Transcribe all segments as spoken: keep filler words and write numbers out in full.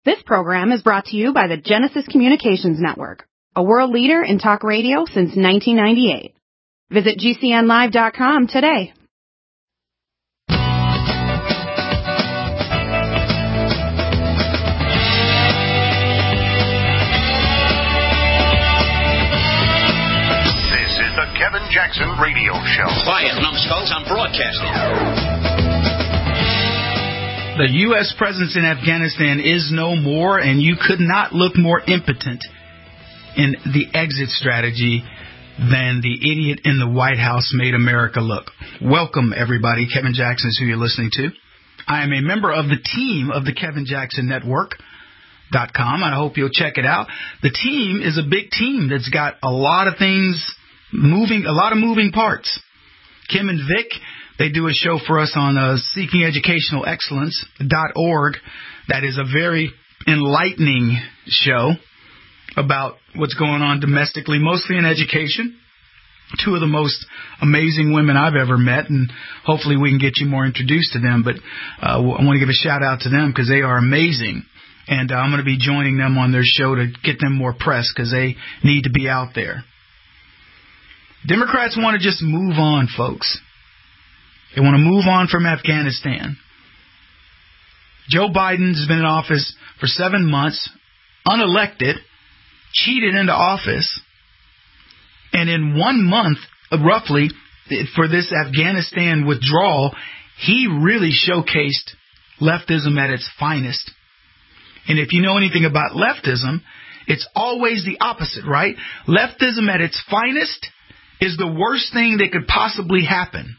This program is brought to you by the Genesis Communications Network, a world leader in talk radio since nineteen ninety-eight. Visit G C N live dot com today. This is the Kevin Jackson Radio Show. Quiet, numbskulls, I'm broadcasting. The U S presence in Afghanistan is no more, and you could not look more impotent in the exit strategy than the idiot in the White House made America look. Welcome, everybody. Kevin Jackson is who you're listening to. I am a member of the team of the Kevin Jackson Network dot com. I hope you'll check it out. The team is a big team that's got a lot of things moving, a lot of moving parts. Kim and Vic, they do a show for us on uh, seeking educational excellence dot org. That is a very enlightening show about what's going on domestically, mostly in education. Two of the most amazing women I've ever met, and hopefully we can get you more introduced to them. But uh, I want to give a shout out to them because they are amazing. And uh, I'm going to be joining them on their show to get them more press because they need to be out there. Democrats want to just move on, folks. They want to move on from Afghanistan. Joe Biden has been in office for seven months, unelected, cheated into office, and in one month, roughly, for this Afghanistan withdrawal, he really showcased leftism at its finest. And if you know anything about leftism, it's always the opposite, right? Leftism at its finest is the worst thing that could possibly happen.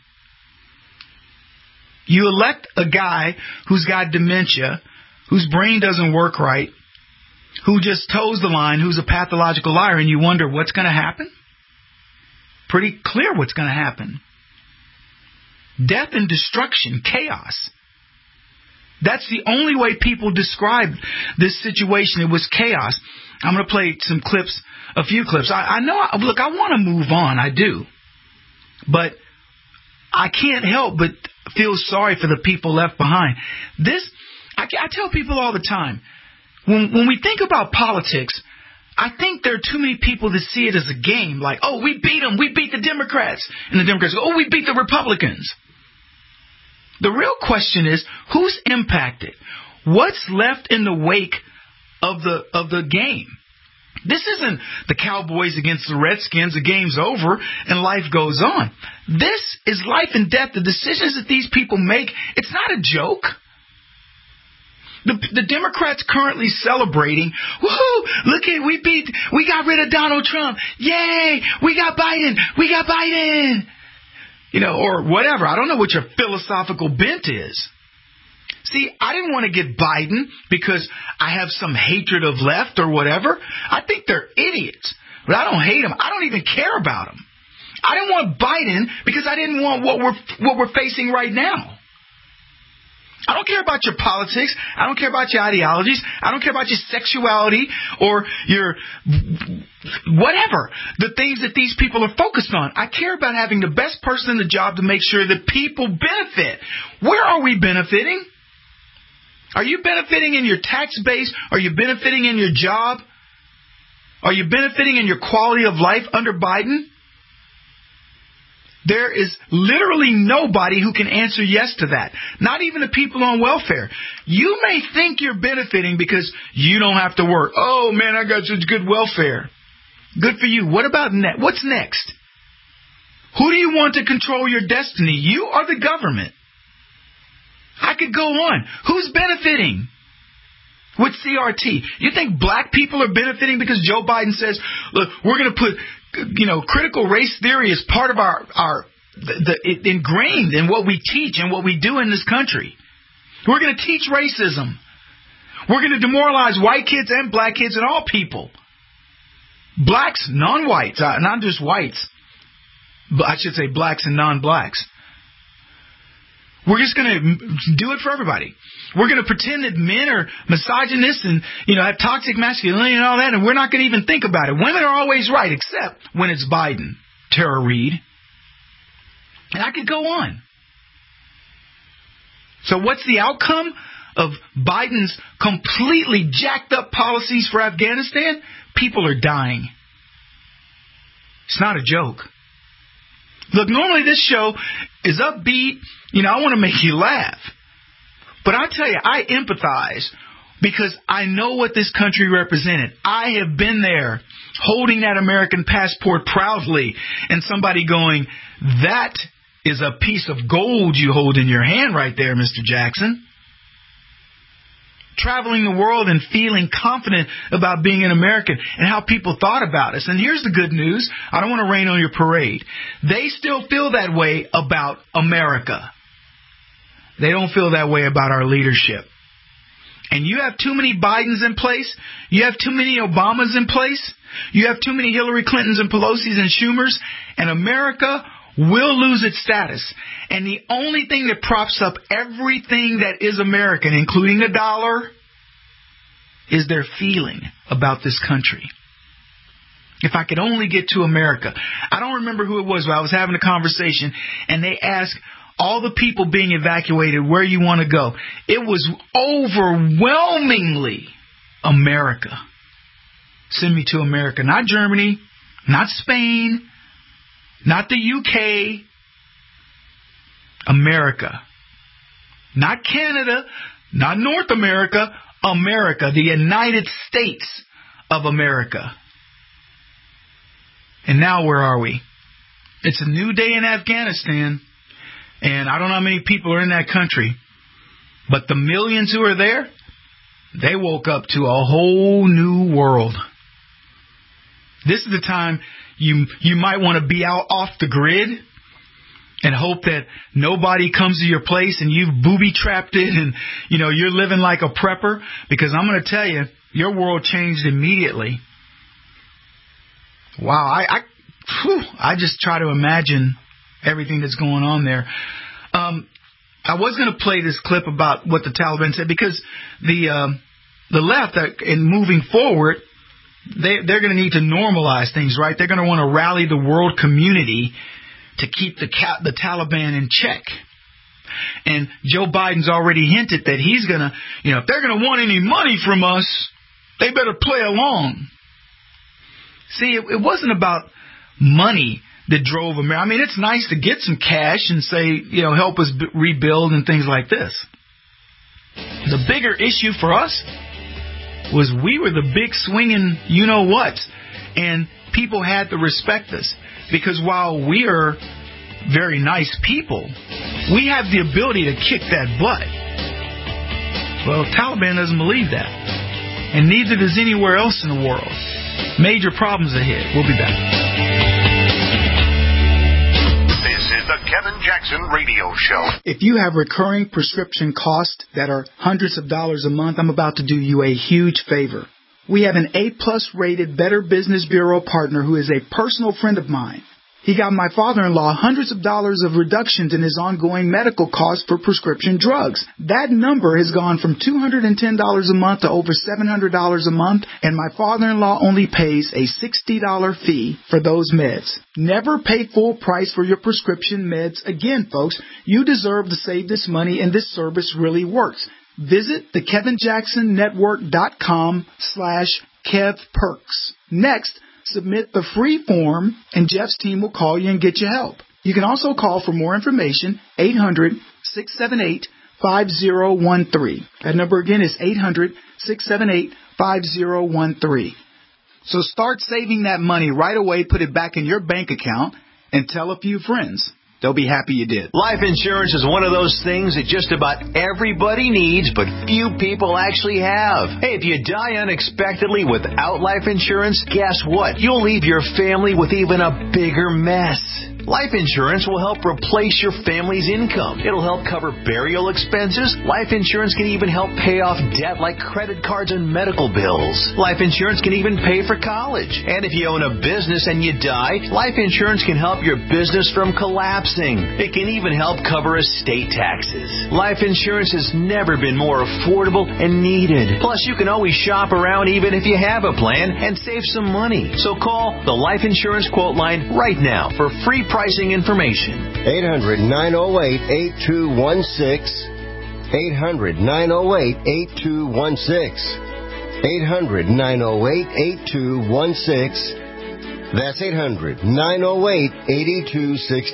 You elect a guy who's got dementia, whose brain doesn't work right, who just toes the line, who's a pathological liar, and you wonder what's going to happen? Pretty clear what's going to happen. Death and destruction, chaos. That's the only way people describe this situation. It was chaos. I'm going to play some clips, a few clips. I, I know, look, I want to move on. I do. But I can't help but feel sorry for the people left behind. This, I, I tell people all the time, when, when we think about politics, I think there are too many people that see it as a game. Like, oh, we beat them. We beat the Democrats. And the Democrats go, oh, we beat the Republicans. The real question is, who's impacted? What's left in the wake of the of the game? This isn't the Cowboys against the Redskins. The game's over and life goes on. This is life and death. The decisions that these people make, it's not a joke. The, the Democrats currently celebrating, woohoo, look at, we beat, we got rid of Donald Trump. Yay, we got Biden. We got Biden. You know, or whatever. I don't know what your philosophical bent is. See, I didn't want to get Biden because I have some hatred of left or whatever. I think they're idiots, but I don't hate them. I don't even care about them. I didn't want Biden because I didn't want what we're what we're facing right now. I don't care about your politics. I don't care about your ideologies. I don't care about your sexuality or your whatever, the things that these people are focused on. I care about having the best person in the job to make sure that people benefit. Where are we benefiting? Are you benefiting in your tax base? Are you benefiting in your job? Are you benefiting in your quality of life under Biden? There is literally nobody who can answer yes to that. Not even the people on welfare. You may think you're benefiting because you don't have to work. Oh, man, I got such good welfare. Good for you. What about next? What's next? Who do you want to control your destiny? You or the government? I could go on. Who's benefiting with C R T? You think black people are benefiting because Joe Biden says, look, we're going to put, you know, critical race theory as part of our, our the, the ingrained in what we teach and what we do in this country. We're going to teach racism. We're going to demoralize white kids and black kids and all people. Blacks, non-whites, uh, not just whites. I should say blacks and non-blacks. We're just going to do it for everybody. We're going to pretend that men are misogynists and, you know, have toxic masculinity and all that, and we're not going to even think about it. Women are always right, except when it's Biden, Tara Reid. And I could go on. So what's the outcome of Biden's completely jacked up policies for Afghanistan, people are dying. It's not a joke. Look, normally this show is upbeat. You know, I want to make you laugh. But I tell you, I empathize because I know what this country represented. I have been there holding that American passport proudly and somebody going, that is a piece of gold you hold in your hand right there, Mister Jackson. Traveling the world and feeling confident about being an American and how people thought about us. And here's the good news. I don't want to rain on your parade. They still feel that way about America. They don't feel that way about our leadership. And you have too many Bidens in place. You have too many Obamas in place. You have too many Hillary Clintons and Pelosi's and Schumers. And America will lose its status. And the only thing that props up everything that is American, including the dollar, is their feeling about this country. If I could only get to America. I don't remember who it was, but I was having a conversation, and they asked all the people being evacuated where you want to go. It was overwhelmingly America. Send me to America. Not Germany, not Spain, not the U K, America. Not Canada, not North America, America, the United States of America. And now where are we? It's a new day in Afghanistan, and I don't know how many people are in that country, but the millions who are there, they woke up to a whole new world. This is the time You you might want to be out off the grid and hope that nobody comes to your place and you've booby-trapped it and, you know, you're living like a prepper. Because I'm going to tell you, your world changed immediately. Wow, I I, whew, I just try to imagine everything that's going on there. Um, I was going to play this clip about what the Taliban said because the um, the left, uh, in moving forward, They, they're going to need to normalize things, right? They're going to want to rally the world community to keep the the Taliban in check. And Joe Biden's already hinted that he's going to, you know, if they're going to want any money from us, they better play along. See, it, it wasn't about money that drove America. I mean, it's nice to get some cash and say, you know, help us b- rebuild and things like this. The bigger issue for us was we were the big swinging you-know-what, and people had to respect us. Because while we are very nice people, we have the ability to kick that butt. Well, Taliban doesn't believe that. And neither does anywhere else in the world. Major problems ahead. We'll be back. This is the Kevin Jackson Radio Show. If you have recurring prescription costs that are hundreds of dollars a month, I'm about to do you a huge favor. We have an A-plus rated Better Business Bureau partner who is a personal friend of mine. He got my father-in-law hundreds of dollars of reductions in his ongoing medical costs for prescription drugs. That number has gone from two hundred ten dollars a month to over seven hundred dollars a month, and my father-in-law only pays a sixty dollars fee for those meds. Never pay full price for your prescription meds again, folks. You deserve to save this money, and this service really works. Visit the Kevin Jackson Network dot com slash Kev Perks. Next, submit the free form, and Jeff's team will call you and get you help. You can also call for more information, eight hundred, six seven eight, five zero one three. That number again is eight hundred, six seven eight, five zero one three. So start saving that money right away, put it back in your bank account, and tell a few friends. They'll be happy you did. Life insurance is one of those things that just about everybody needs, but few people actually have. Hey, if you die unexpectedly without life insurance, guess what? You'll leave your family with even a bigger mess. Life insurance will help replace your family's income. It'll help cover burial expenses. Life insurance can even help pay off debt like credit cards and medical bills. Life insurance can even pay for college. And if you own a business and you die, life insurance can help your business from collapsing. It can even help cover estate taxes. Life insurance has never been more affordable and needed. Plus, you can always shop around even if you have a plan and save some money. So call the Life Insurance Quote Line right now for free pricing information. eight hundred, nine oh eight, eight two one six. eight hundred, nine oh eight, eight two one six. eight hundred, nine oh eight, eight two one six. That's eight hundred, nine oh eight, eight two one six.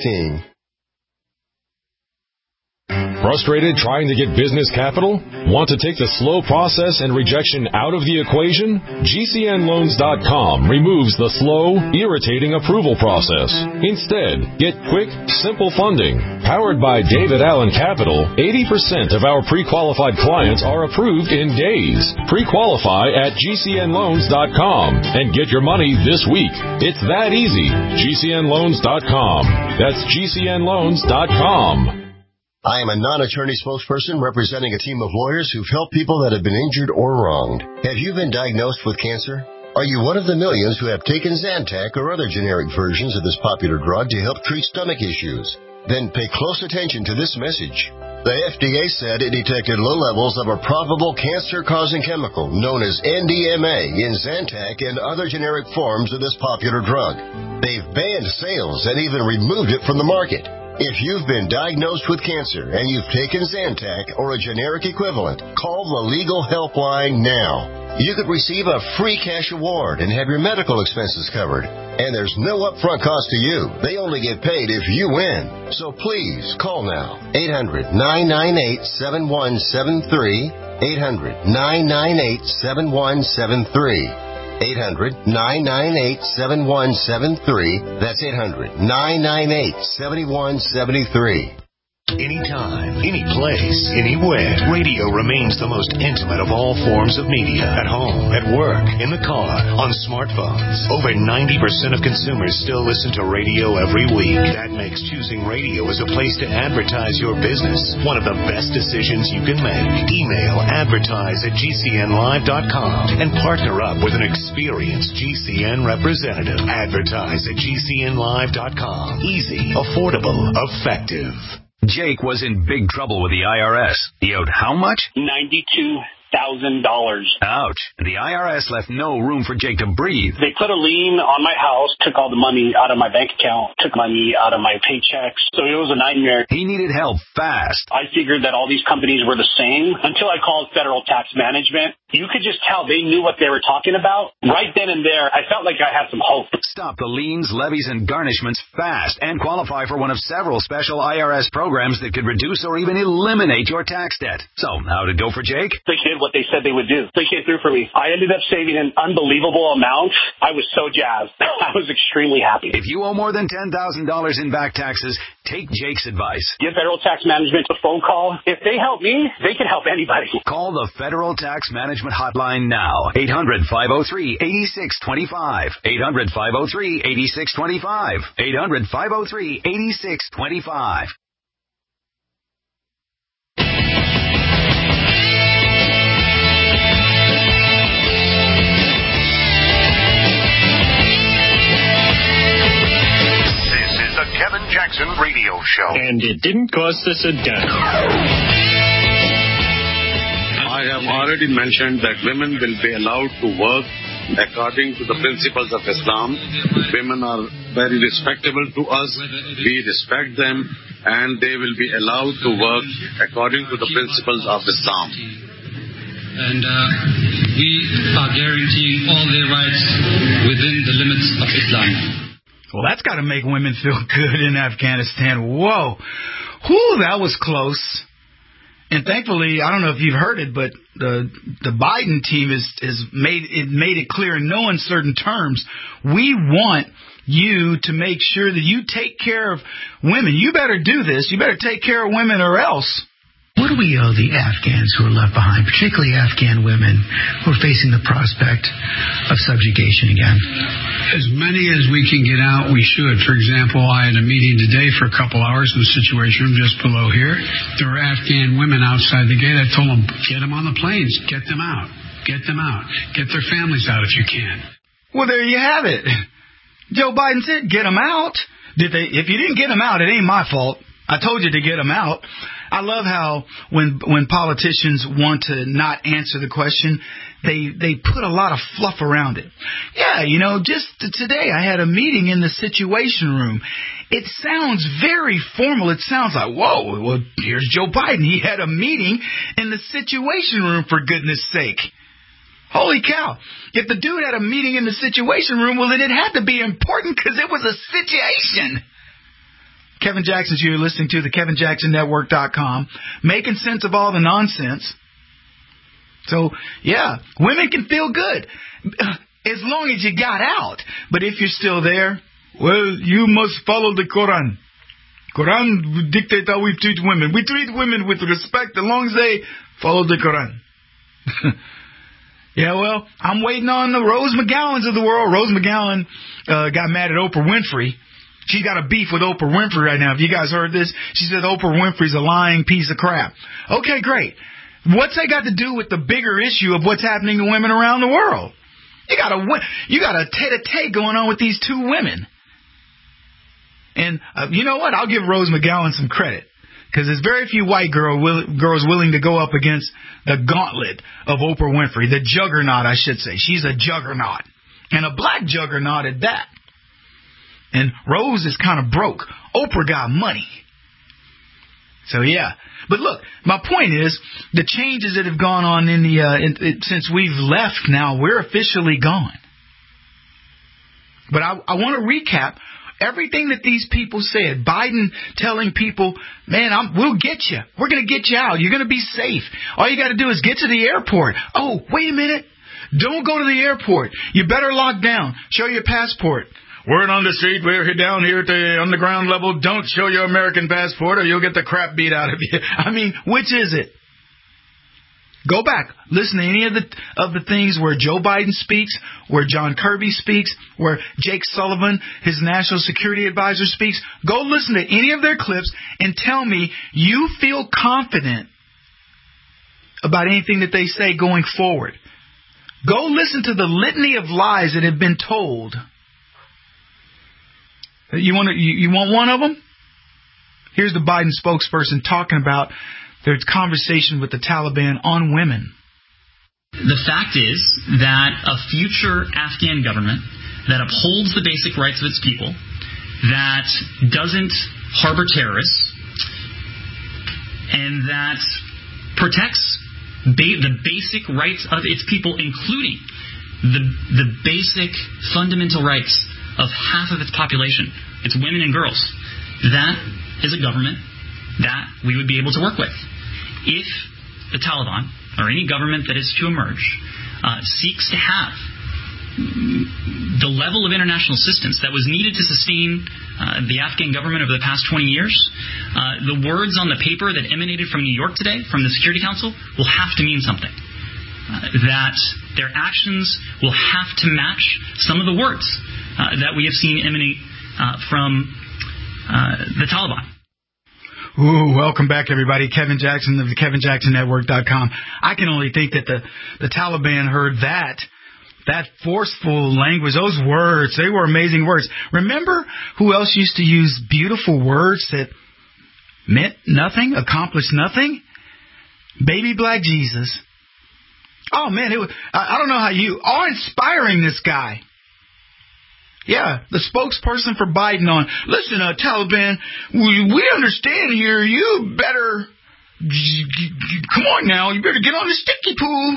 Frustrated trying to get business capital? Want to take the slow process and rejection out of the equation? G C N loans dot com removes the slow, irritating approval process. Instead, get quick, simple funding. Powered by David Allen Capital, eighty percent of our pre-qualified clients are approved in days. Pre-qualify at G C N loans dot com and get your money this week. It's that easy. G C N loans dot com. That's G C N loans dot com. I am a non-attorney spokesperson representing a team of lawyers who've helped people that have been injured or wronged. Have you been diagnosed with cancer? Are you one of the millions who have taken Zantac or other generic versions of this popular drug to help treat stomach issues? Then pay close attention to this message. The F D A said it detected low levels of a probable cancer-causing chemical known as N D M A in Zantac and other generic forms of this popular drug. They've banned sales and even removed it from the market. If you've been diagnosed with cancer and you've taken Zantac or a generic equivalent, call the legal helpline now. You could receive a free cash award and have your medical expenses covered. And there's no upfront cost to you. They only get paid if you win. So please call now. eight hundred, nine nine eight, seven one seven three. eight hundred, nine nine eight, seven one seven three. eight hundred, nine nine eight, seven one seven three. That's eight hundred, nine nine eight, seven one seven three. Anytime, any place, anywhere. Radio remains the most intimate of all forms of media. At home, at work, in the car, on smartphones. Over ninety percent of consumers still listen to radio every week. That makes choosing radio as a place to advertise your business one of the best decisions you can make. Email advertise at G C N live dot com and partner up with an experienced G C N representative. Advertise at G C N live dot com. Easy, affordable, effective. Jake was in big trouble with the I R S. He owed how much? ninety-two thousand dollars. Ouch. The I R S left no room for Jake to breathe. They put a lien on my house, took all the money out of my bank account, took money out of my paychecks. So it was a nightmare. He needed help fast. I figured that all these companies were the same until I called Federal Tax Management. You could just tell they knew what they were talking about. Right then and there, I felt like I had some hope. Stop the liens, levies, and garnishments fast and qualify for one of several special I R S programs that could reduce or even eliminate your tax debt. So, how'd it go for Jake? They did what they said they would do. They came through for me. I ended up saving an unbelievable amount. I was so jazzed. I was extremely happy. If you owe more than ten thousand dollars in back taxes, take Jake's advice. Give Federal Tax Management a phone call. If they help me, they can help anybody. Call the Federal Tax Management Hotline now. eight hundred, five oh three, eight six two five. eight hundred, five oh three, eight six two five. eight hundred, five oh three, eight six two five. The Kevin Jackson Radio Show. And it didn't cost us a dime. I have already mentioned that women will be allowed to work according to the principles of Islam. Women are very respectable to us. We respect them, and they will be allowed to work according to the principles of Islam. And uh, we are guaranteeing all their rights within the limits of Islam. Well, that's got to make women feel good in Afghanistan. Whoa. Whew, that was close. And thankfully, I don't know if you've heard it, but the the Biden team has, has made it made it clear in no uncertain terms, we want you to make sure that you take care of women. You better do this. You better take care of women or else. What do we owe the Afghans who are left behind, particularly Afghan women who are facing the prospect of subjugation again? As many as we can get out, we should. For example, I had a meeting today for a couple hours in the Situation Room just below here. There were Afghan women outside the gate. I told them, get them on the planes. Get them out. Get them out. Get their families out if you can. Well, there you have it. Joe Biden said, get them out. Did they? If you didn't get them out, it ain't my fault. I told you to get them out. I love how when when politicians want to not answer the question, they they put a lot of fluff around it. Yeah, you know, just today I had a meeting in the Situation Room. It sounds very formal. It sounds like, whoa, well, here's Joe Biden. He had a meeting in the Situation Room, for goodness sake. Holy cow. If the dude had a meeting in the Situation Room, well, then it had to be important because it was a situation. Kevin Jackson's here, listening to the Kevin Jackson Network dot com, making sense of all the nonsense. So, yeah, women can feel good as long as you got out. But if you're still there, well, you must follow the Quran. Quran dictates how we treat women. We treat women with respect as long as they follow the Quran. Yeah, well, I'm waiting on the Rose McGowans of the world. Rose McGowan uh, got mad at Oprah Winfrey. She's got a beef with Oprah Winfrey right now. Have you guys heard this? She said Oprah Winfrey's a lying piece of crap. Okay, great. What's that got to do with the bigger issue of what's happening to women around the world? You got a you got a tete-a-tete going on with these two women. And uh, you know what? I'll give Rose McGowan some credit. Because there's very few white girl will, girls willing to go up against the gauntlet of Oprah Winfrey. The juggernaut, I should say. She's a juggernaut. And a black juggernaut at that. And Rose is kind of broke. Oprah got money. So, yeah. But look, my point is, the changes that have gone on in the uh, in, it, since we've left now, we're officially gone. But I, I want to recap everything that these people said. Biden telling people, man, I'm, we'll get you. We're going to get you out. You're going to be safe. All you got to do is get to the airport. Oh, wait a minute. Don't go to the airport. You better lock down. Show your passport. Word on the street, we're down here at the underground level. Don't show your American passport or you'll get the crap beat out of you. I mean, which is it? Go back. Listen to any of the of the things where Joe Biden speaks, where John Kirby speaks, where Jake Sullivan, his national security advisor, speaks. Go listen to any of their clips and tell me you feel confident about anything that they say going forward. Go listen to the litany of lies that have been told. You want to, you, you want one of them? Here's the Biden spokesperson talking about their conversation with the Taliban on women. The fact is that a future Afghan government that upholds the basic rights of its people, that doesn't harbor terrorists, and that protects ba- the basic rights of its people, including the the basic fundamental rights of half of its population, its women and girls. That is a government that we would be able to work with. If the Taliban, or any government that is to emerge, uh, seeks to have the level of international assistance that was needed to sustain uh, the Afghan government over the past twenty years, uh, the words on the paper that emanated from New York today, from the Security Council, will have to mean something. Uh, that their actions will have to match some of the words Uh, that we have seen emanate uh, from uh, the Taliban. Ooh, welcome back, everybody. Kevin Jackson of the Kevin Jackson Network dot com. I can only think that the, the Taliban heard that, that forceful language, those words, they were amazing words. Remember who else used to use beautiful words that meant nothing, accomplished nothing? Baby Black Jesus. Oh, man, it was, I, I don't know how you, awe-inspiring, this guy. Yeah, the spokesperson for Biden on, listen, uh, Taliban, we, we understand here, you better, come on now, you better get on the sticky pool.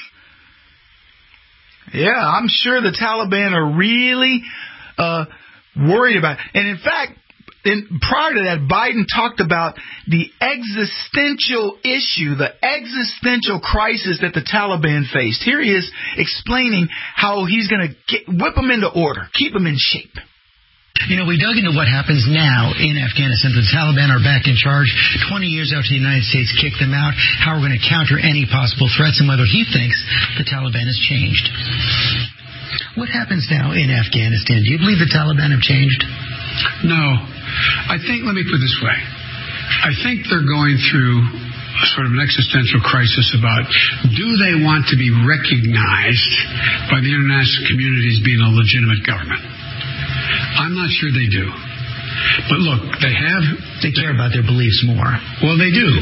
Yeah, I'm sure the Taliban are really uh, worried about it. And in fact, in, prior to that, Biden talked about the existential issue, the existential crisis that the Taliban faced. Here he is explaining how he's going to whip them into order, keep them in shape. You know, we dug into what happens now in Afghanistan. The Taliban are back in charge twenty years after the United States kicked them out, how we're going to counter any possible threats, and whether he thinks the Taliban has changed. What happens now in Afghanistan? Do you believe the Taliban have changed? No. I think, let me put it this way. I think they're going through sort of an existential crisis about, do they want to be recognized by the international community as being a legitimate government? I'm not sure they do. But look, they have... They care about their beliefs more. Well, they do.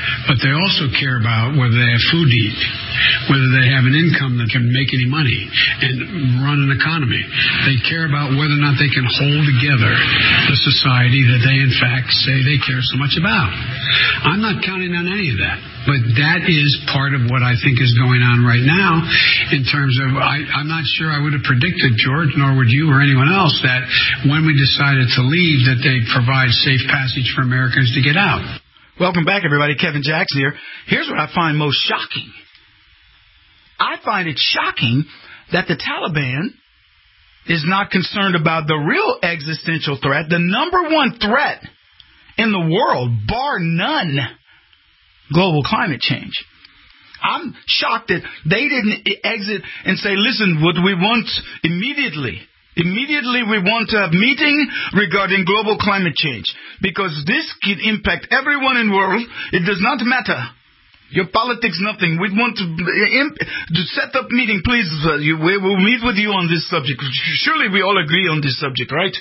but they also care about whether they have food to eat, whether they have an income that can make any money and run an economy. They care about whether or not they can hold together the society that they, in fact, say they care so much about. I'm not counting on any of that. But that is part of what I think is going on right now in terms of, I, I'm not sure I would have predicted, George, nor would you or anyone else, that when we decided to leave, that they'd provide safe passage for Americans to get out. Welcome back, everybody. Kevin Jackson here. Here's what I find most shocking. I find it shocking that the Taliban is not concerned about the real existential threat, the number one threat in the world, bar none, global climate change. I'm shocked that they didn't exit and say, listen, what we want immediately, immediately we want to have a meeting regarding global climate change, because this can impact everyone in the world. It does not matter. Your politics, nothing. We want to, to set up meeting, please. Uh, you, we will meet with you on this subject. Surely we all agree on this subject, right?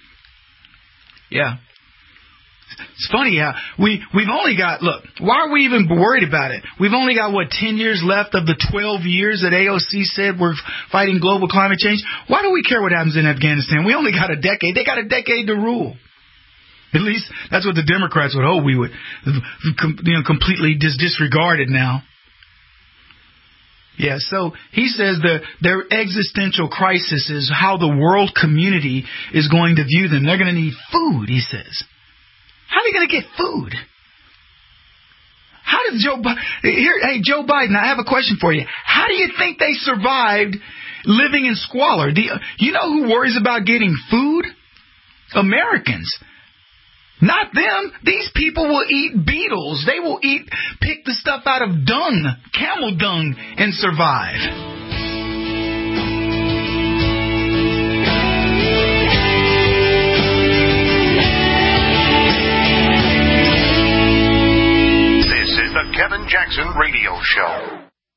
Yeah. It's funny how we, we've only got, look, why are we even worried about it? We've only got, what, ten years left of the twelve years that A O C said we're fighting global climate change? Why do we care what happens in Afghanistan? We only got a decade. They got a decade to rule. At least that's what the Democrats would hope we would, you know, completely dis- disregarded now. Yeah, so he says the, their existential crisis is how the world community is going to view them. They're going to need food, he says. How are they going to get food? How does Joe Biden... Here, hey, Joe Biden, I have a question for you. How do you think they survived living in squalor? Do you, you know who worries about getting food? Americans. Not them. These people will eat beetles. They will eat, pick the stuff out of dung, camel dung, and survive. The Kevin Jackson Radio Show.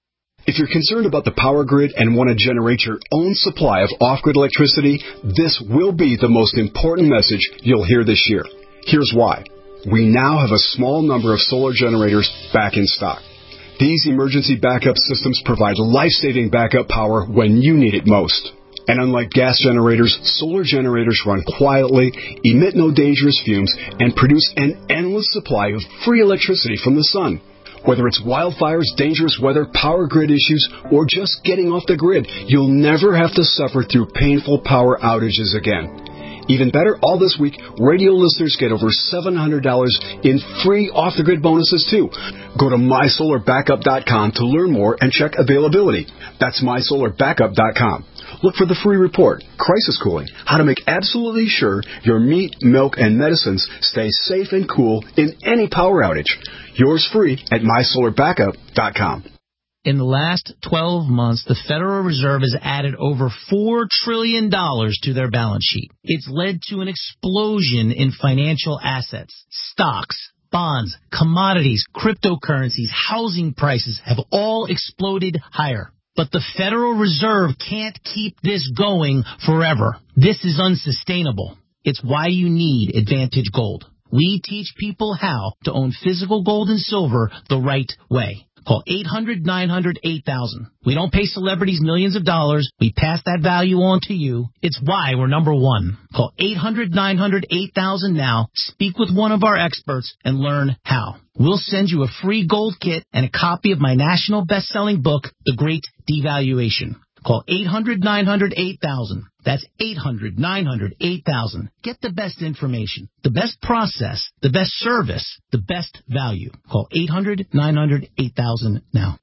If you're concerned about the power grid and want to generate your own supply of off-grid electricity, this will be the most important message you'll hear this year. Here's why. We now have a small number of solar generators back in stock. These emergency backup systems provide life-saving backup power when you need it most. And unlike gas generators, solar generators run quietly, emit no dangerous fumes, and produce an endless supply of free electricity from the sun. Whether it's wildfires, dangerous weather, power grid issues, or just getting off the grid, you'll never have to suffer through painful power outages again. Even better, all this week, radio listeners get over seven hundred dollars in free off-the-grid bonuses, too. Go to my solar backup dot com to learn more and check availability. That's my solar backup dot com. Look for the free report, Crisis Cooling, how to make absolutely sure your meat, milk, and medicines stay safe and cool in any power outage. Yours free at my solar backup dot com. In the last twelve months, the Federal Reserve has added over four trillion dollars to their balance sheet. It's led to an explosion in financial assets. Stocks, bonds, commodities, cryptocurrencies, housing prices have all exploded higher. But the Federal Reserve can't keep this going forever. This is unsustainable. It's why you need Advantage Gold. We teach people how to own physical gold and silver the right way. Call eight hundred, nine hundred, eight thousand. We don't pay celebrities millions of dollars. We pass that value on to you. It's why we're number one. Call eight hundred, nine hundred, eight thousand now. Speak with one of our experts and learn how. We'll send you a free gold kit and a copy of my national best-selling book, The Great Devaluation. Call eight hundred, nine hundred, eight thousand. That's eight hundred, nine hundred, eight thousand. Get the best information, the best process, the best service, the best value. Call eight hundred, nine hundred, eight thousand now.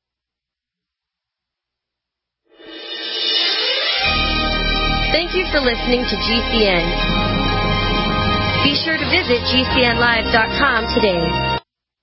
Thank you for listening to G C N. Be sure to visit G C N live dot com today.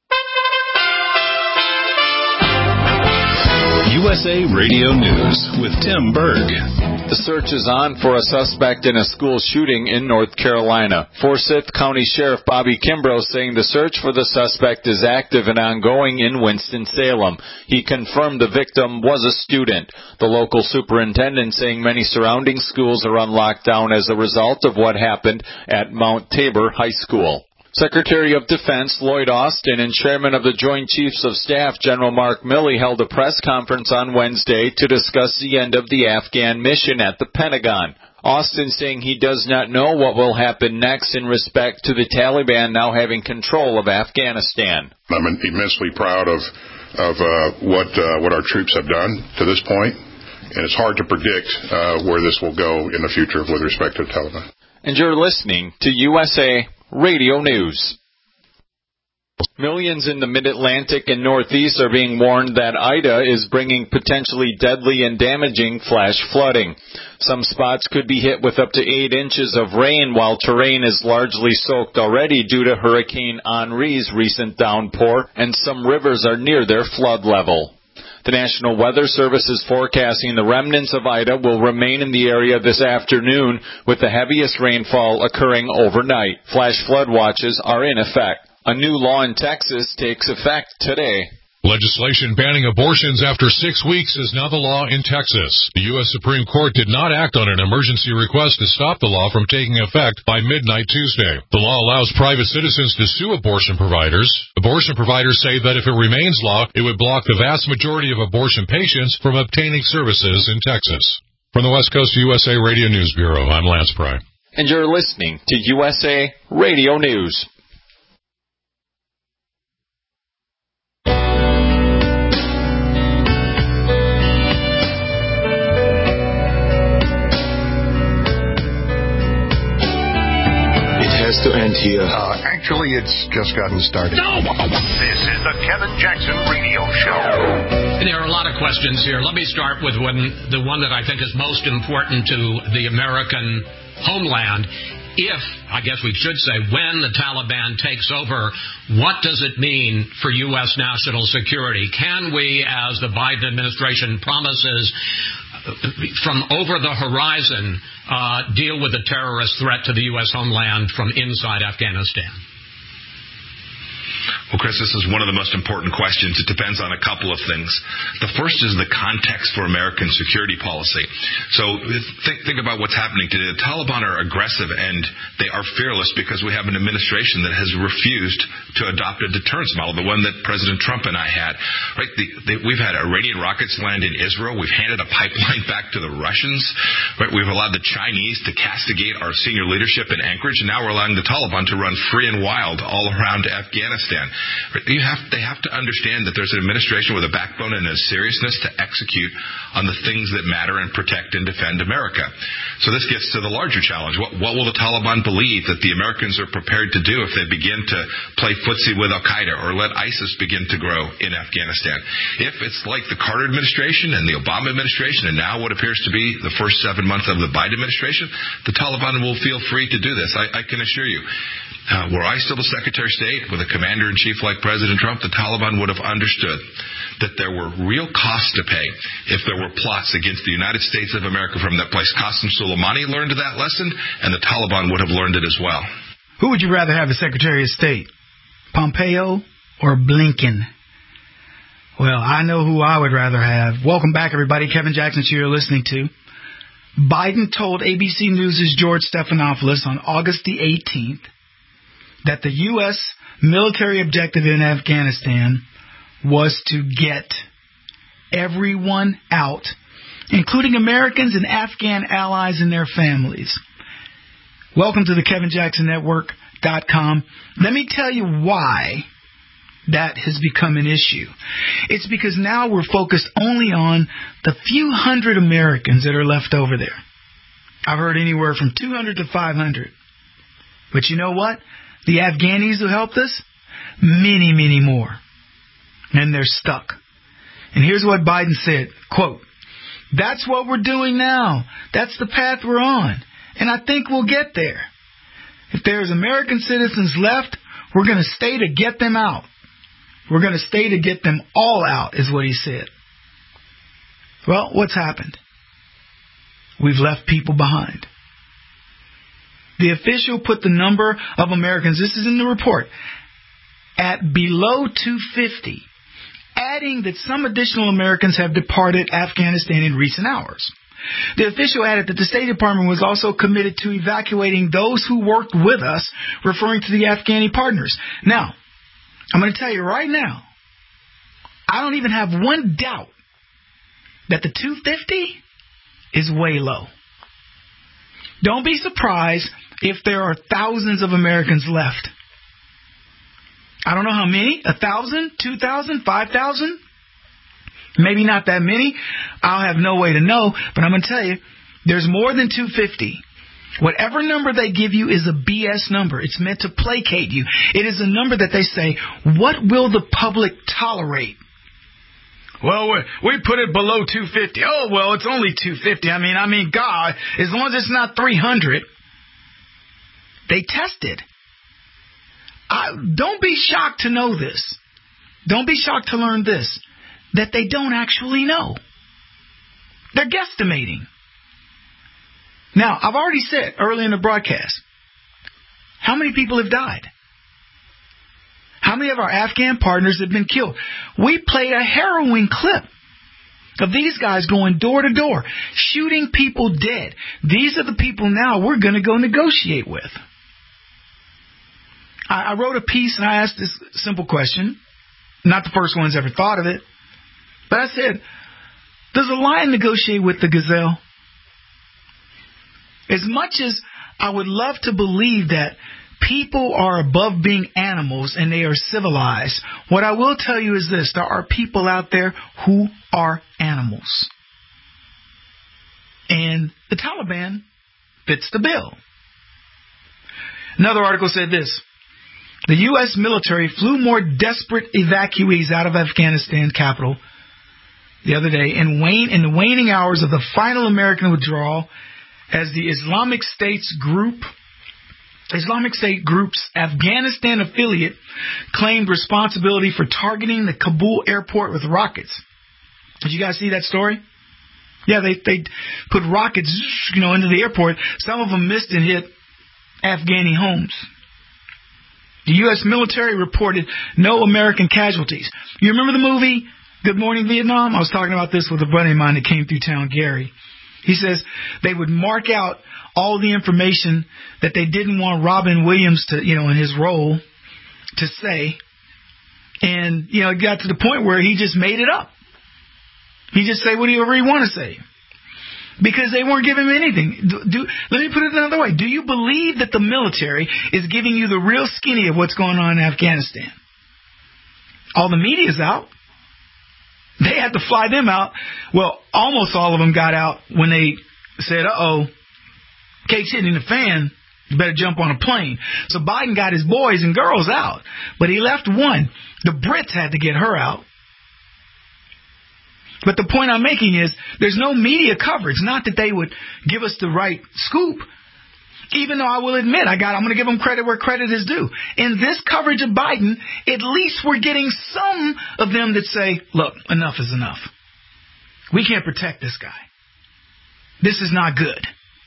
U S A Radio News with Tim Berg. The search is on for a suspect in a school shooting in North Carolina. Forsyth County Sheriff Bobby Kimbrough saying the search for the suspect is active and ongoing in Winston-Salem. He confirmed the victim was a student. The local superintendent saying many surrounding schools are on lockdown as a result of what happened at Mount Tabor High School. Secretary of Defense Lloyd Austin and Chairman of the Joint Chiefs of Staff General Mark Milley held a press conference on Wednesday to discuss the end of the Afghan mission at the Pentagon. Austin saying he does not know what will happen next in respect to the Taliban now having control of Afghanistan. I'm immensely proud of of uh, what uh, what our troops have done to this point, and it's hard to predict uh, where this will go in the future with respect to the Taliban. And you're listening to U S A Radio News. Millions in the Mid-Atlantic and Northeast are being warned that Ida is bringing potentially deadly and damaging flash flooding. Some spots could be hit with up to eight inches of rain, while terrain is largely soaked already due to Hurricane Henri's recent downpour, and some rivers are near their flood level. The National Weather Service is forecasting the remnants of Ida will remain in the area this afternoon, with the heaviest rainfall occurring overnight. Flash flood watches are in effect. A new law in Texas takes effect today. Legislation banning abortions after six weeks is now the law in Texas. The U S Supreme Court did not act on an emergency request to stop the law from taking effect by midnight Tuesday. The law allows private citizens to sue abortion providers. Abortion providers say that if it remains law, it would block the vast majority of abortion patients from obtaining services in Texas. From the West Coast U S A Radio News Bureau, I'm Lance Pry. And you're listening to U S A Radio News. Has to end here. Uh, actually, it's just gotten started. No! This is the Kevin Jackson Radio Show. There are a lot of questions here. Let me start with one, the one that I think is most important to the American homeland. If, I guess we should say, when the Taliban takes over, what does it mean for U S national security? Can we, as the Biden administration promises, from over the horizon, uh, deal with the terrorist threat to the U S homeland from inside Afghanistan? Well, Chris, this is one of the most important questions. It depends on a couple of things. The first is the context for American security policy. So think, think about what's happening today. The Taliban are aggressive and they are fearless because we have an administration that has refused to adopt a deterrence model, the one that President Trump and I had. Right? The, the, we've had Iranian rockets land in Israel. We've handed a pipeline back to the Russians. Right? We've allowed the Chinese to castigate our senior leadership in Anchorage, and now we're allowing the Taliban to run free and wild all around Afghanistan. You have, they have to understand that there's an administration with a backbone and a seriousness to execute on the things that matter and protect and defend America. So this gets to the larger challenge. What, what will the Taliban believe that the Americans are prepared to do if they begin to play footsie with Al-Qaeda or let ISIS begin to grow in Afghanistan? If it's like the Carter administration and the Obama administration and now what appears to be the first seven months of the Biden administration, the Taliban will feel free to do this. I, I can assure you. Uh, were I still the Secretary of State with a commander-in-chief like President Trump, the Taliban would have understood that there were real costs to pay if there were plots against the United States of America from that place. Qasem Soleimani learned that lesson, and the Taliban would have learned it as well. Who would you rather have as Secretary of State, Pompeo or Blinken? Well, I know who I would rather have. Welcome back, everybody. Kevin Jackson, who you're listening to. Biden told A B C News' George Stephanopoulos on August the eighteenth that the U S military objective in Afghanistan was to get everyone out, including Americans and Afghan allies and their families. Welcome to the Kevin Jackson Network dot com. Let me tell you why that has become an issue. It's because now we're focused only on the few hundred Americans that are left over there. I've heard anywhere from two hundred to five hundred. But you know what? The Afghanis who helped us, many, many more. And they're stuck. And here's what Biden said, quote, "That's what we're doing now. That's the path we're on. And I think we'll get there. If there's American citizens left, we're going to stay to get them out. We're going to stay to get them all out," is what he said. Well, what's happened? We've left people behind. The official put the number of Americans, this is in the report, at below two hundred fifty, adding that some additional Americans have departed Afghanistan in recent hours. The official added that the State Department was also committed to evacuating those who worked with us, referring to the Afghani partners. Now, I'm going to tell you right now, I don't even have one doubt that the two hundred fifty is way low. Don't be surprised if there are thousands of Americans left. I don't know how many, a thousand, two thousand, five thousand? Maybe not that many. I'll have no way to know, but I'm going to tell you, there's more than two hundred fifty. Whatever number they give you is a B S number. It's meant to placate you. It is a number that they say, what will the public tolerate? Well, we put it below two hundred fifty. Oh, well, it's only two hundred fifty. I mean, I mean, God, as long as it's not three hundred. They tested. I, don't be shocked to know this. Don't be shocked to learn this, that they don't actually know. They're guesstimating. Now, I've already said early in the broadcast, how many people have died? How many of our Afghan partners have been killed? We played a harrowing clip of these guys going door to door, shooting people dead. These are the people now we're going to go negotiate with. I, I wrote a piece and I asked this simple question. Not the first one's ever thought of it. But I said, does a lion negotiate with the gazelle? As much as I would love to believe that people are above being animals and they are civilized, what I will tell you is this. There are people out there who are animals. And the Taliban fits the bill. Another article said this. The U S military flew more desperate evacuees out of Afghanistan capital the other day in, wane, in the waning hours of the final American withdrawal as the Islamic State's group, Islamic State Group's Afghanistan affiliate claimed responsibility for targeting the Kabul airport with rockets. Did you guys see that story? Yeah, they they put rockets, you know, into the airport. Some of them missed and hit Afghani homes. The U S military reported no American casualties. You remember the movie Good Morning Vietnam? I was talking about this with a buddy of mine that came through town, Gary. He says they would mark out all the information that they didn't want Robin Williams to, you know, in his role to say. And, you know, it got to the point where he just made it up. He just say whatever he want to say. Because they weren't giving him anything. Do, do, let me put it another way. Do you believe that the military is giving you the real skinny of what's going on in Afghanistan? All the media's out. They had to fly them out. Well, almost all of them got out when they said, uh-oh, cake's hitting the fan. You better jump on a plane. So Biden got his boys and girls out. But he left one. The Brits had to get her out. But the point I'm making is there's no media coverage. Not that they would give us the right scoop. Even though I will admit, I got, I'm going to give them credit where credit is due. In this coverage of Biden, at least we're getting some of them that say, look, enough is enough. We can't protect this guy. This is not good.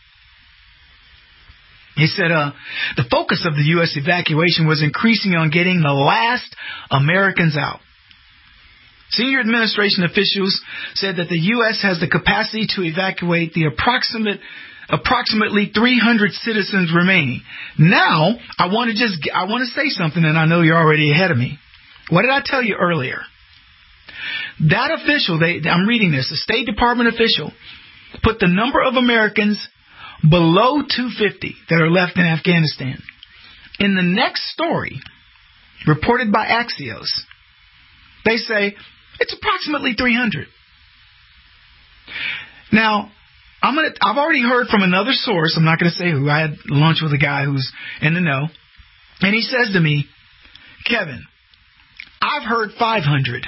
He said uh, the focus of the U S evacuation was increasing on getting the last Americans out. Senior administration officials said that the U S has the capacity to evacuate the approximate approximately three hundred citizens remaining. Now, I want to just I want to say something, and I know you're already ahead of me. What did I tell you earlier? That official, they, I'm reading this, a State Department official, put the number of Americans below two hundred fifty that are left in Afghanistan. In the next story, reported by Axios, they say it's approximately three hundred. Now, I'm gonna. I've already heard from another source. I'm not going to say who. I had lunch with a guy who's in the know, and he says to me, Kevin, I've heard five hundred.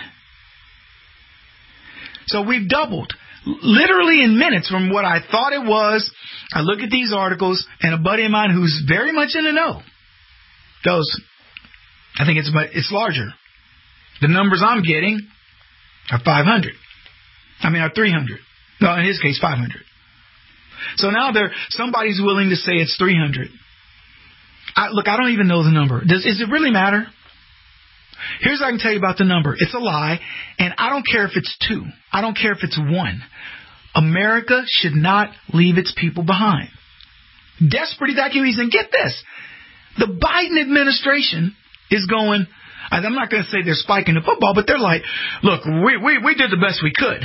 So we've doubled. Literally in minutes from what I thought it was. I look at these articles, and a buddy of mine who's very much in the know goes, I think it's it's larger. The numbers I'm getting are five hundred. I mean, are three hundred. No, in his case, five hundred. So now there, somebody's willing to say it's three hundred. I, look, I don't even know the number. Does, does it really matter? Here's what I can tell you about the number. It's a lie, and I don't care if it's two. I don't care if it's one. America should not leave its people behind. Desperate evacuees. And get this, the Biden administration is going, I'm not going to say they're spiking the football, but they're like, look, we, we, we did the best we could.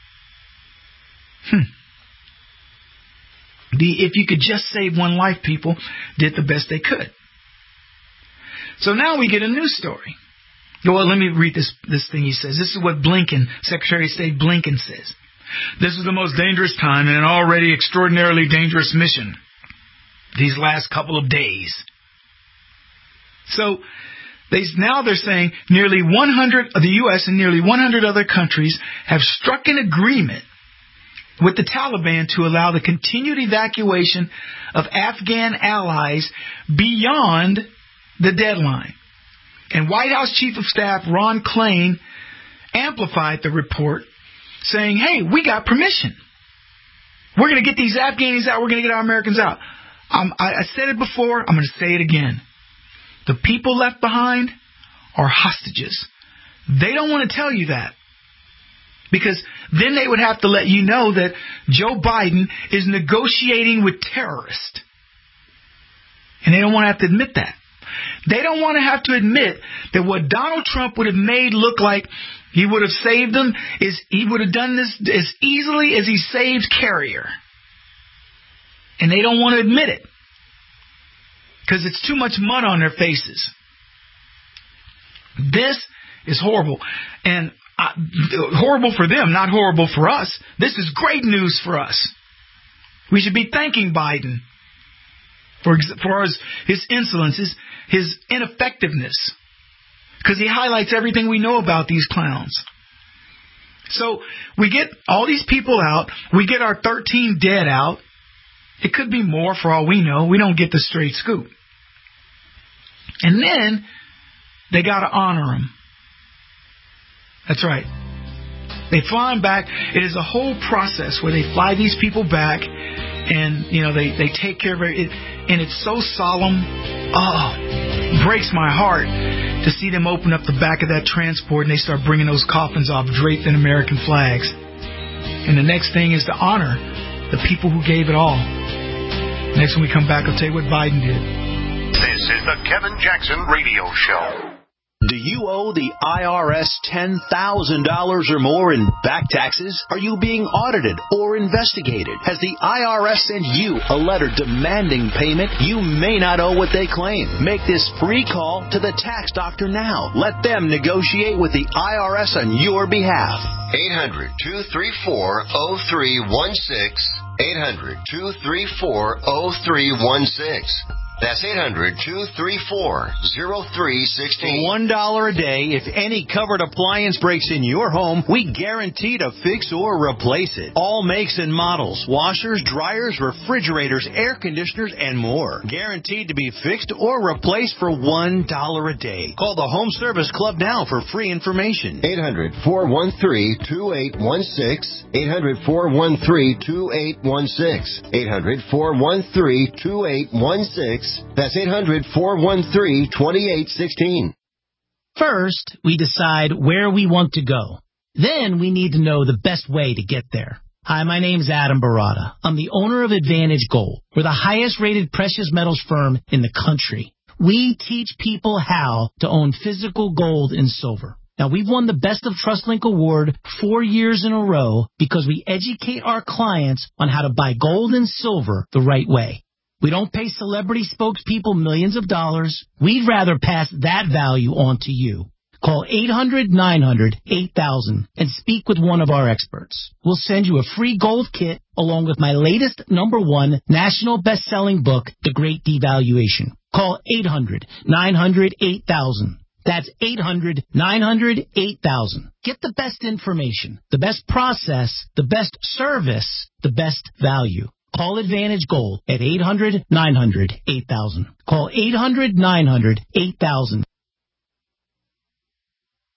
Hmm. The if you could just save one life, people did the best they could. So now we get a news story. Well, let me read this, this thing he says. This is what Blinken, Secretary of State Blinken says. This is the most dangerous time in an already extraordinarily dangerous mission these last couple of days. So they now they're saying nearly one hundred of the U S and nearly one hundred other countries have struck an agreement with the Taliban to allow the continued evacuation of Afghan allies beyond the deadline. And White House Chief of Staff Ron Klain amplified the report, saying, hey, we got permission. We're going to get these Afghans out. We're going to get our Americans out. Um, I, I said it before. I'm going to say it again. The people left behind are hostages. They don't want to tell you that, because then they would have to let you know that Joe Biden is negotiating with terrorists. And they don't want to have to admit that. They don't want to have to admit that what Donald Trump would have made look like he would have saved them is he would have done this as easily as he saved Carrier. And they don't want to admit it, because it's too much mud on their faces. This is horrible. And uh, horrible for them, not horrible for us. This is great news for us. We should be thanking Biden for, for his, his insolence, his, his ineffectiveness, because he highlights everything we know about these clowns. So we get all these people out. We get our thirteen dead out. It could be more for all we know. We don't get the straight scoop. And then they got to honor them. That's right. They fly them back. It is a whole process where they fly these people back, and you know they, they take care of it. And it's so solemn. Oh, it breaks my heart to see them open up the back of that transport and they start bringing those coffins off draped in American flags. And the next thing is to honor the people who gave it all. Next, when we come back, I'll tell you what Biden did. This is the Kevin Jackson Radio Show. Do you owe the I R S ten thousand dollars or more in back taxes? Are you being audited or investigated? Has the I R S sent you a letter demanding payment? You may not owe what they claim. Make this free call to the tax doctor now. Let them negotiate with the I R S on your behalf. eight hundred, two three four, oh three one six. eight hundred, two three four, oh three one six. That's eight hundred, two three four, oh three one six. one dollar a day, if any covered appliance breaks in your home, we guarantee to fix or replace it. All makes and models, washers, dryers, refrigerators, air conditioners, and more. Guaranteed to be fixed or replaced for one dollar a day. Call the Home Service Club now for free information. eight hundred, four one three, two eight one six. eight hundred, four one three, two eight one six. eight hundred, four one three, two eight one six. That's eight hundred, four one three, two eight one six. First, we decide where we want to go. Then we need to know the best way to get there. Hi, my name's Adam Barada. I'm the owner of Advantage Gold. We're the highest rated precious metals firm in the country. We teach people how to own physical gold and silver. Now, we've won the Best of TrustLink Award four years in a row because we educate our clients on how to buy gold and silver the right way. We don't pay celebrity spokespeople millions of dollars. We'd rather pass that value on to you. Call eight hundred, nine hundred, eight thousand and speak with one of our experts. We'll send you a free gold kit along with my latest number one national best-selling book, The Great Devaluation. Call eight hundred, nine hundred, eight thousand. That's eight hundred, nine hundred, eight thousand. Get the best information, the best process, the best service, the best value. Call Advantage Gold at eight hundred, nine hundred, eight thousand. Call eight hundred, nine hundred, eight thousand.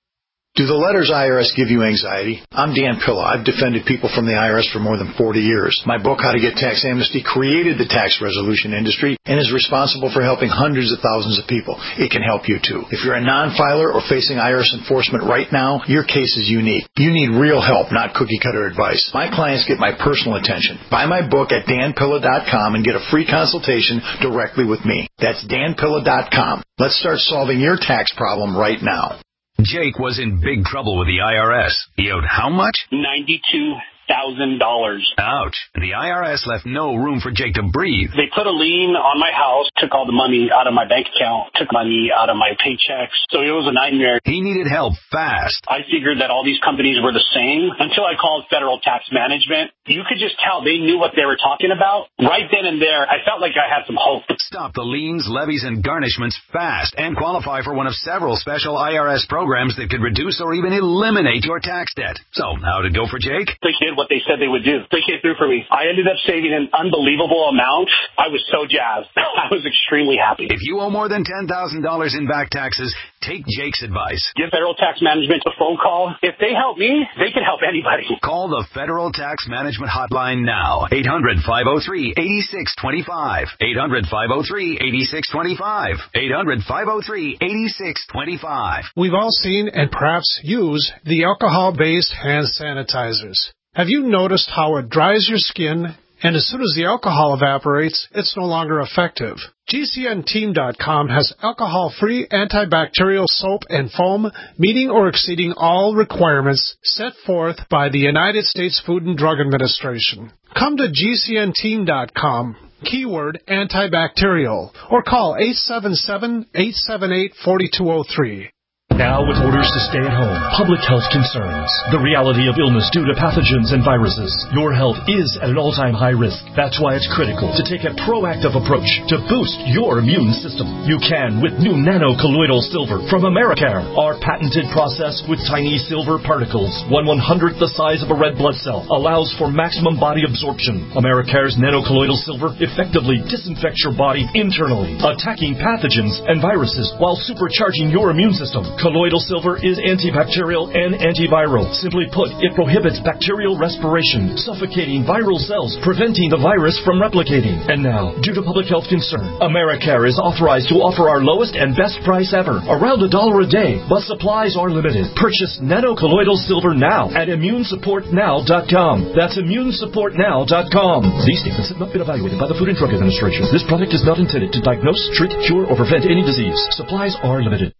Do the letters I R S give you anxiety? I'm Dan Pilla. I've defended people from the I R S for more than forty years. My book, How to Get Tax Amnesty, created the tax resolution industry and is responsible for helping hundreds of thousands of people. It can help you too. If you're a non-filer or facing I R S enforcement right now, your case is unique. You need real help, not cookie-cutter advice. My clients get my personal attention. Buy my book at dan pilla dot com and get a free consultation directly with me. That's dan pilla dot com. Let's start solving your tax problem right now. Jake was in big trouble with the I R S. He owed how much? ninety-two thousand dollars. Ouch. The I R S left no room for Jake to breathe. They put a lien on my house, took all the money out of my bank account, took money out of my paychecks. So it was a nightmare. He needed help fast. I figured that all these companies were the same until I called Federal Tax Management. You could just tell they knew what they were talking about. Right then and there, I felt like I had some hope. Stop the liens, levies, and garnishments fast and qualify for one of several special I R S programs that could reduce or even eliminate your tax debt. So, how'd it go for Jake? They did what they said they would do. They came through for me. I ended up saving an unbelievable amount. I was so jazzed. I was extremely happy. If you owe more than ten thousand dollars in back taxes, take Jake's advice. Give Federal Tax Management a phone call. If they help me, they can help anybody. Call the Federal Tax Management Hotline now. eight hundred, five oh three, eight six two five. eight hundred, five oh three, eight six two five. eight hundred, five oh three, eight six two five. We've all seen and perhaps use the alcohol-based hand sanitizers. Have you noticed how it dries your skin, and as soon as the alcohol evaporates, it's no longer effective? G C N team dot com has alcohol-free antibacterial soap and foam meeting or exceeding all requirements set forth by the United States Food and Drug Administration. Come to G C N team dot com, keyword antibacterial, or call eight seven seven, eight seven eight, four two zero three. Now with orders to stay at home, public health concerns, the reality of illness due to pathogens and viruses, your health is at an all-time high risk. That's why it's critical to take a proactive approach to boost your immune system. You can with new nano-colloidal silver from Americare, our patented process with tiny silver particles, one one-hundredth the size of a red blood cell, allows for maximum body absorption. Americare's nano-colloidal silver effectively disinfects your body internally, attacking pathogens and viruses while supercharging your immune system. Colloidal silver is antibacterial and antiviral. Simply put, it prohibits bacterial respiration, suffocating viral cells, preventing the virus from replicating. And now, due to public health concern, Americare is authorized to offer our lowest and best price ever, around a dollar a day, but supplies are limited. Purchase nano-colloidal silver now at immune support now dot com. That's immune support now dot com. These statements have not been evaluated by the Food and Drug Administration. This product is not intended to diagnose, treat, cure, or prevent any disease. Supplies are limited.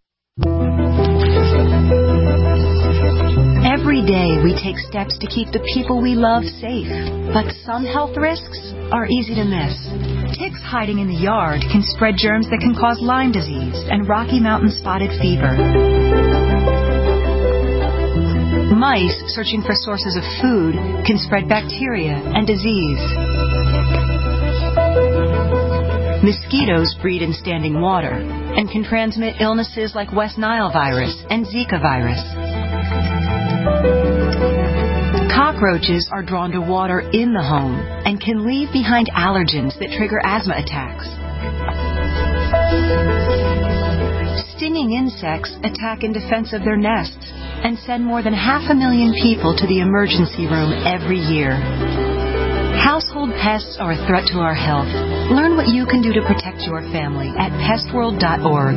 Every day we take steps to keep the people we love safe, but some health risks are easy to miss. Ticks hiding in the yard can spread germs that can cause Lyme disease and Rocky Mountain spotted fever. Mice searching for sources of food can spread bacteria and disease. Mosquitoes breed in standing water and can transmit illnesses like West Nile virus and Zika virus. Cockroaches are drawn to water in the home and can leave behind allergens that trigger asthma attacks. Stinging insects attack in defense of their nests and send more than half a million people to the emergency room every year. Household pests are a threat to our health. Learn what you can do to protect your family at pest world dot org.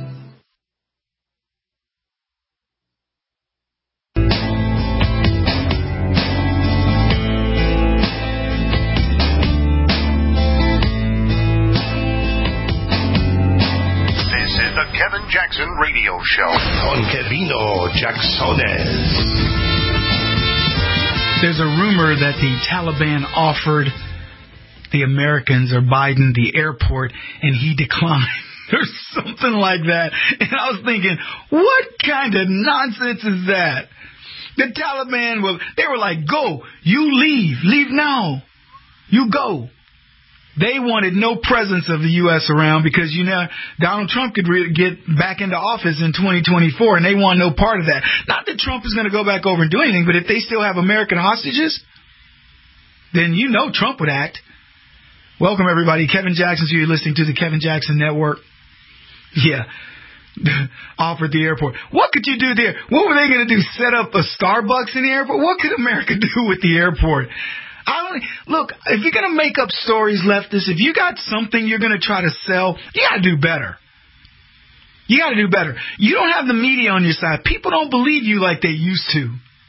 This is the Kevin Jackson Radio Show on Kevino Jacksones. There's a rumor that the Taliban offered the Americans or Biden the airport and he declined or something like that. And I was thinking, what kind of nonsense is that? The Taliban, were, they were like, go, you leave, leave now, you go. They wanted no presence of the U S around because, you know, Donald Trump could re- get back into office in twenty twenty-four, and they want no part of that. Not that Trump is going to go back over and do anything, but if they still have American hostages, then you know Trump would act. Welcome, everybody. Kevin Jackson, so you're listening to the Kevin Jackson Network. Yeah. offered the airport. What could you do there? What were they going to do? Set up a Starbucks in the airport? What could America do with the airport? I don't, look, if you're going to make up stories, leftists, if you got something you're going to try to sell, you got to do better. You got to do better. You don't have the media on your side. People don't believe you like they used to.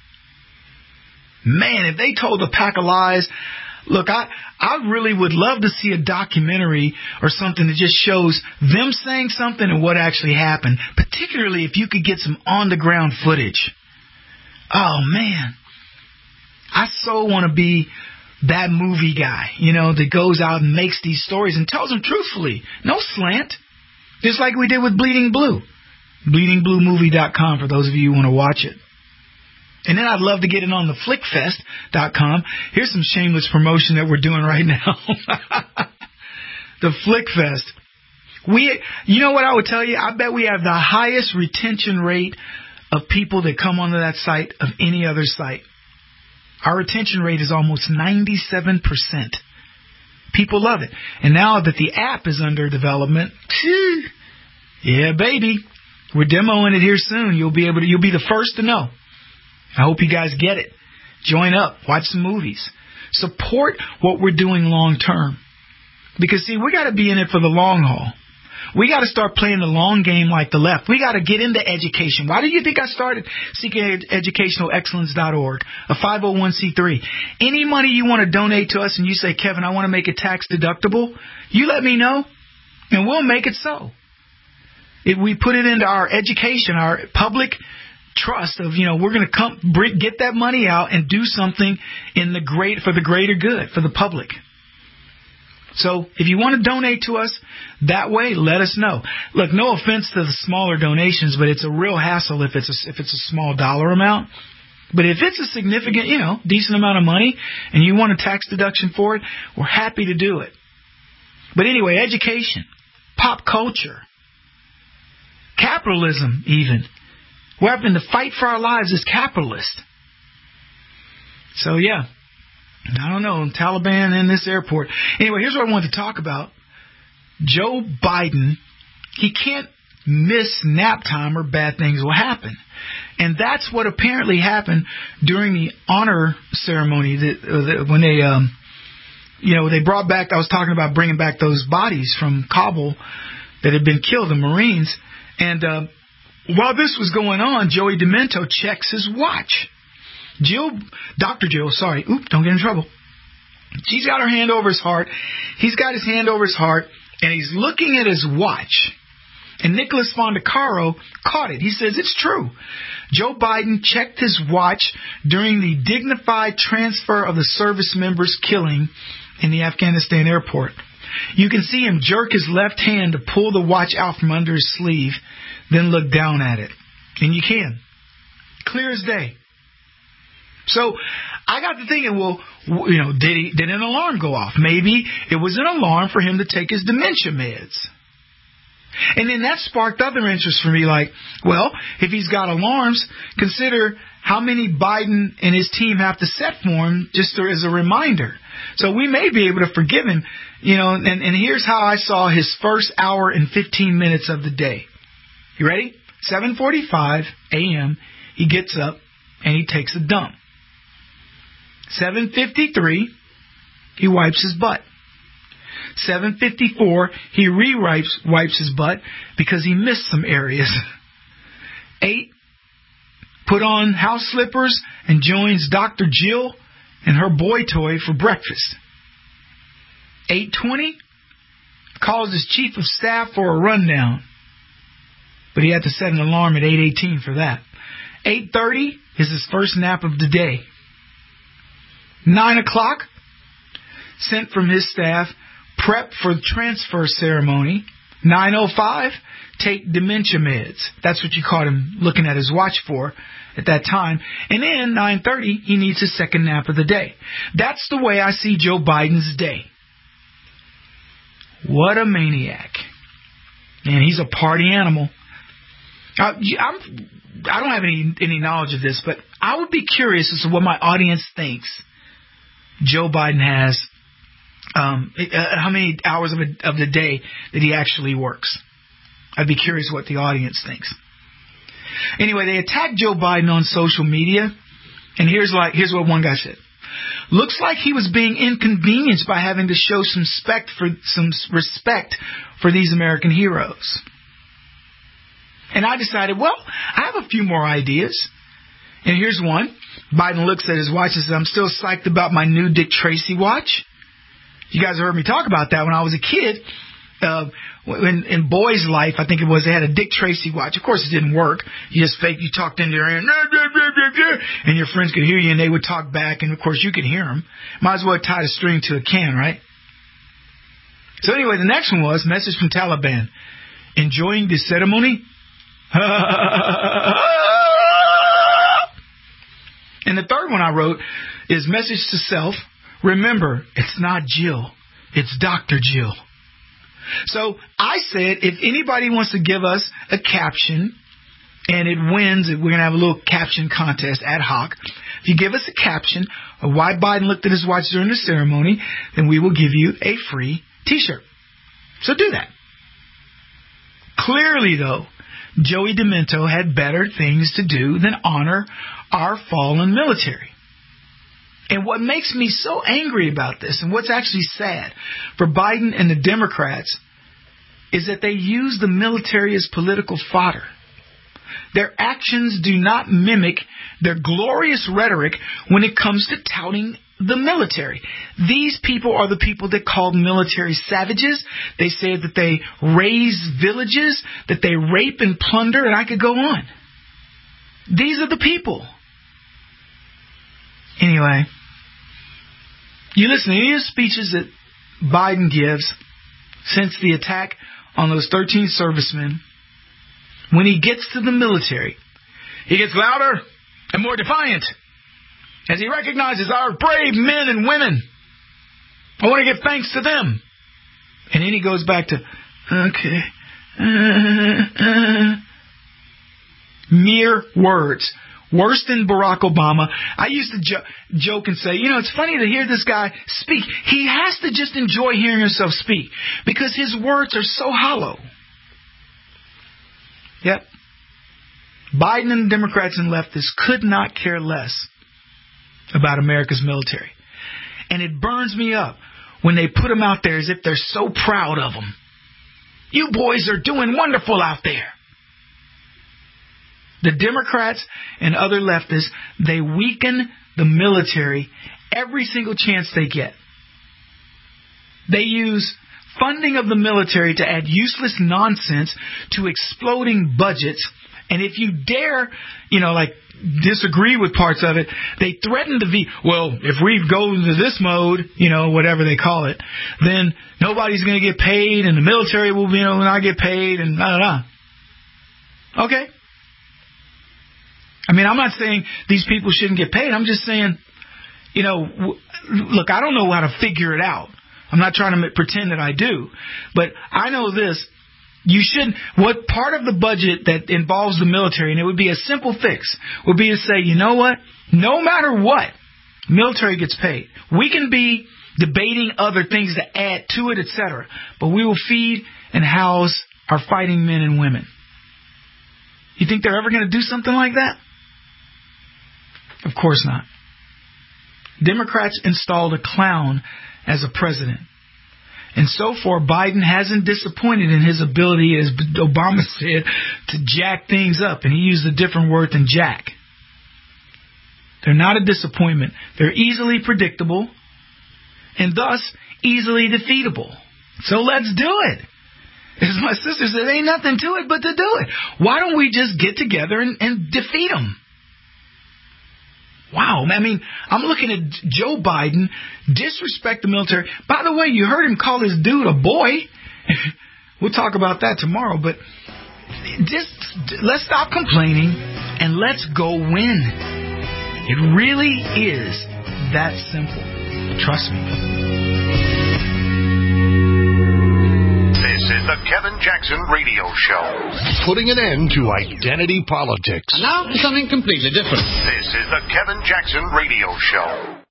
Man, if they told a pack of lies, look, I, I really would love to see a documentary or something that just shows them saying something and what actually happened, particularly if you could get some on-the-ground footage. Oh, man. I so want to be that movie guy, you know, that goes out and makes these stories and tells them truthfully. No slant. Just like we did with Bleeding Blue. bleeding blue movie dot com for those of you who want to watch it. And then I'd love to get it on the flick fest dot com. Here's some shameless promotion that we're doing right now. The FlickFest. We, you know what I would tell you? I bet we have the highest retention rate of people that come onto that site of any other site. Our retention rate is almost ninety-seven percent. People love it. And now that the app is under development, yeah, baby, we're demoing it here soon. You'll be able to, you'll be the first to know. I hope you guys get it. Join up. Watch some movies. Support what we're doing long term. Because, see, we got to be in it for the long haul. We got to start playing the long game like the left. We got to get into education. Why do you think I started Seeking Educational Excellence dot org, a five oh one c three? Any money you want to donate to us and you say, Kevin, I want to make it tax deductible, you let me know, and we'll make it so. If we put it into our education, our public trust of, you know, we're going to come bring, get that money out and do something in the great for the greater good, for the public. So if you want to donate to us that way, let us know. Look, no offense to the smaller donations, but it's a real hassle if it's a, if it's a small dollar amount. But if it's a significant, you know, decent amount of money and you want a tax deduction for it, we're happy to do it. But anyway, education, pop culture, capitalism even. We're having to fight for our lives as capitalists. So, yeah. I don't know, Taliban in this airport. Anyway, here's what I wanted to talk about. Joe Biden, he can't miss nap time or bad things will happen. And that's what apparently happened during the honor ceremony that, that when they, um, you know, they brought back, I was talking about bringing back those bodies from Kabul that had been killed, the Marines. And uh, while this was going on, Joey Demento checks his watch. Jill, Doctor Jill, sorry, oop, don't get in trouble. She's got her hand over his heart. He's got his hand over his heart, and he's looking at his watch. And Nicholas Fondacaro caught it. He says it's true. Joe Biden checked his watch during the dignified transfer of the service members' killing in the Afghanistan airport. You can see him jerk his left hand to pull the watch out from under his sleeve, then look down at it. And you can. Clear as day. So I got to thinking, well, you know, did he, did an alarm go off? Maybe it was an alarm for him to take his dementia meds. And then that sparked other interest for me, like, well, if he's got alarms, consider how many Biden and his team have to set for him just as a reminder. So we may be able to forgive him, you know, and, and here's how I saw his first hour and fifteen minutes of the day. You ready? seven forty-five a.m., he gets up and he takes a dump. seven fifty-three, he wipes his butt. seven fifty-four, he re-wipes wipes his butt because he missed some areas. eight, put on house slippers and joins Doctor Jill and her boy toy for breakfast. eight twenty, calls his chief of staff for a rundown. But he had to set an alarm at eight eighteen for that. eight thirty is his first nap of the day. Nine o'clock, sent from his staff, prep for the transfer ceremony. nine oh five, take dementia meds. That's what you caught him looking at his watch for at that time. And then nine thirty, he needs his second nap of the day. That's the way I see Joe Biden's day. What a maniac. And he's a party animal. Uh, I'm, I don't have any, any knowledge of this, but I would be curious as to what my audience thinks Joe Biden has, um, uh, how many hours of, a, of the day that he actually works. I'd be curious what the audience thinks. Anyway, they attacked Joe Biden on social media, and here's like here's what one guy said. Looks like he was being inconvenienced by having to show some respect for some respect for these American heroes. And I decided, well, I have a few more ideas. And here's one. Biden looks at his watch and says, I'm still psyched about my new Dick Tracy watch. You guys heard me talk about that when I was a kid. Uh, in, in Boy's Life, I think it was, they had a Dick Tracy watch. Of course, it didn't work. You just fake, you talked into your ear, and your friends could hear you, and they would talk back, and of course, you could hear them. Might as well tie a string to a can, right? So anyway, the next one was, message from Taliban. Enjoying the ceremony? And the third one I wrote is message to self. Remember, it's not Jill. It's Doctor Jill. So I said, if anybody wants to give us a caption, and it wins, we're going to have a little caption contest ad hoc. If you give us a caption of why Biden looked at his watch during the ceremony, then we will give you a free T-shirt. So do that. Clearly, though, Joey Demento had better things to do than honor our fallen military. And what makes me so angry about this, and what's actually sad for Biden and the Democrats, is that they use the military as political fodder. Their actions do not mimic their glorious rhetoric when it comes to touting the military. These people are the people that called military savages. They said that they raise villages, that they rape and plunder, and I could go on. These are the people. Anyway, you listen to any of the speeches that Biden gives since the attack on those thirteen servicemen. When he gets to the military, he gets louder and more defiant as he recognizes our brave men and women. I want to give thanks to them. And then he goes back to, okay, uh, uh, mere words. Worse than Barack Obama. I used to jo- joke and say, you know, it's funny to hear this guy speak. He has to just enjoy hearing himself speak because his words are so hollow. Yep. Biden and the Democrats and leftists could not care less about America's military. And it burns me up when they put them out there as if they're so proud of them. You boys are doing wonderful out there. The Democrats and other leftists, they weaken the military every single chance they get. They use funding of the military to add useless nonsense to exploding budgets. And if you dare, you know, like disagree with parts of it, they threaten to be, well, if we go into this mode, you know, whatever they call it, then nobody's going to get paid and the military will, you know, not get paid and blah, blah, blah. Okay. I mean, I'm not saying these people shouldn't get paid. I'm just saying, you know, w- look, I don't know how to figure it out. I'm not trying to pretend that I do. But I know this. You should, what part of the budget that involves the military, and it would be a simple fix, would be to say, you know what? No matter what, military gets paid. We can be debating other things to add to it, et cetera. But we will feed and house our fighting men and women. You think they're ever going to do something like that? Of course not. Democrats installed a clown as a president. And so far, Biden hasn't disappointed in his ability, as Obama said, to jack things up. And he used a different word than jack. They're not a disappointment. They're easily predictable and thus easily defeatable. So let's do it. As my sister said, ain't nothing to it but to do it. Why don't we just get together and, and defeat them? Wow, I mean, I'm looking at Joe Biden disrespect the military. By the way, you heard him call this dude a boy. We'll talk about that tomorrow. But just let's stop complaining and let's go win. It really is that simple. Trust me. This is the Kevin Jackson Radio Show. Putting an end to identity politics. And now for something completely different. This is the Kevin Jackson Radio Show.